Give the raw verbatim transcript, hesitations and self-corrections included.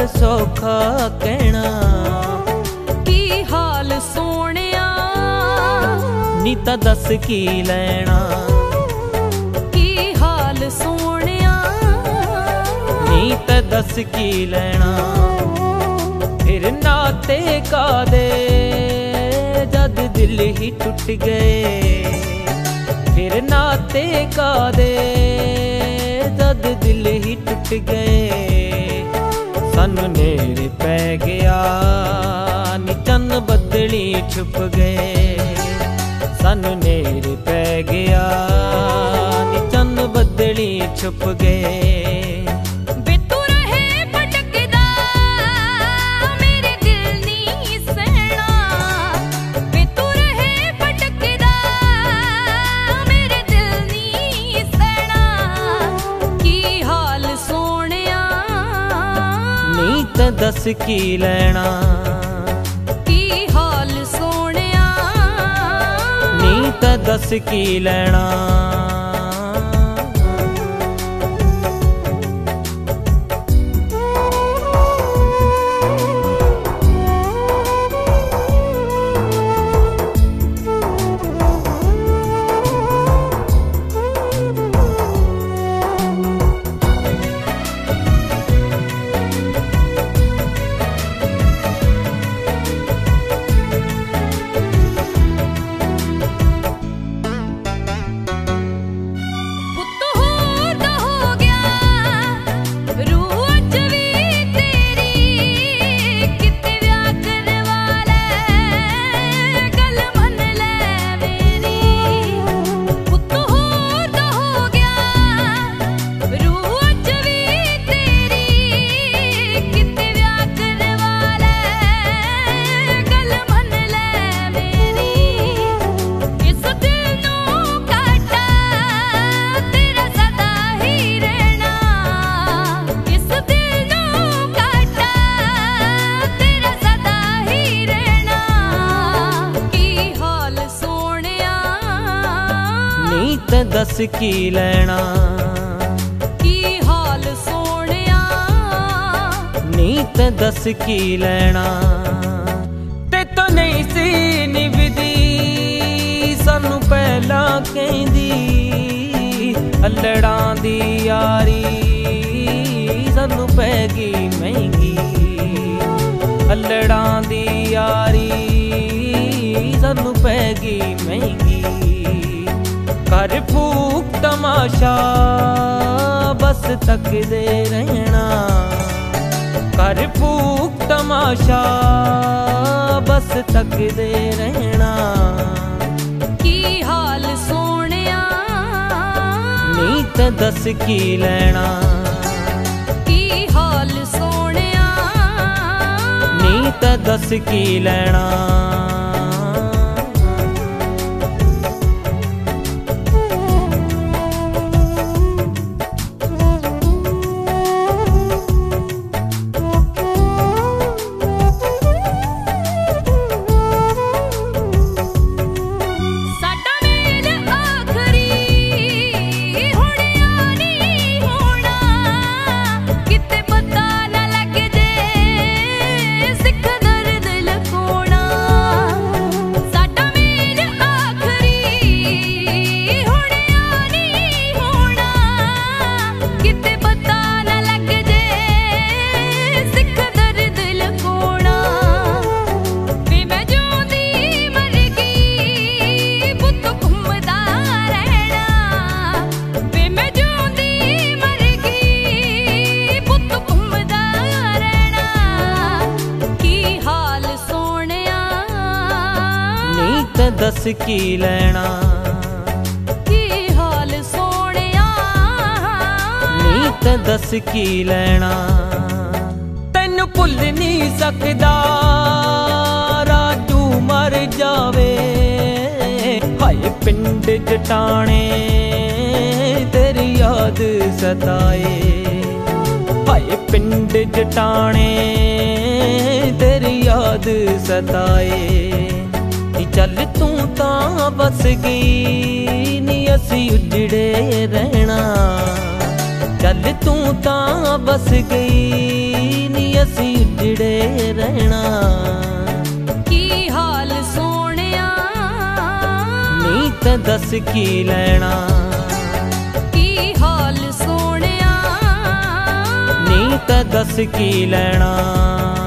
पर सौखा कहना। की हाल सोनिया नी तां दस की लैना। की हाल सोनिया नी तां दस की लैना। फिर नाते कादे जद दिल ही टूट गए। फिर नाते कादे जद दिल ही टूट गए। सानू नेड़े पै गया नी चन्न बदली छुप गए। सानू नेड़े पै गया नी चन्न बदली छुप गए। दस की लैना। की हाल सोनिया नी तां दस की लैना। दस की लैना। की हाल सोनिया नी तां दस की लैना। ते तो नहीं सी निभदी सानू पहला कहंदी। अल्लड़ां दी यारी सानू पै गई महंगी। अल्लड़ां दी यारी सानू पै गई महंगी। कर फूक तमाशा बस तकदे रहना। कर फूक तमाशा बस तकदे रहना। की हाल सोनिया नी तां दस की लैना। की हाल सोनिया नी तां दस की लैना। दस की लैना। की हाल सोनिया नी तां दस की लैना। तैनू भुल नहीं सकदा राजू मर जावे। हाय पिंड जटाने तेरी याद सताए। हाय पिंड जटाने तेरी याद सताए। चल तू तां बस गई नी असी उजड़े रहना। चल तू तां बस गई नी असी उजड़े रहना। की हाल सोहणिया नी ते दस की लेना। की हाल सोहणिया नी ते दस की लेना।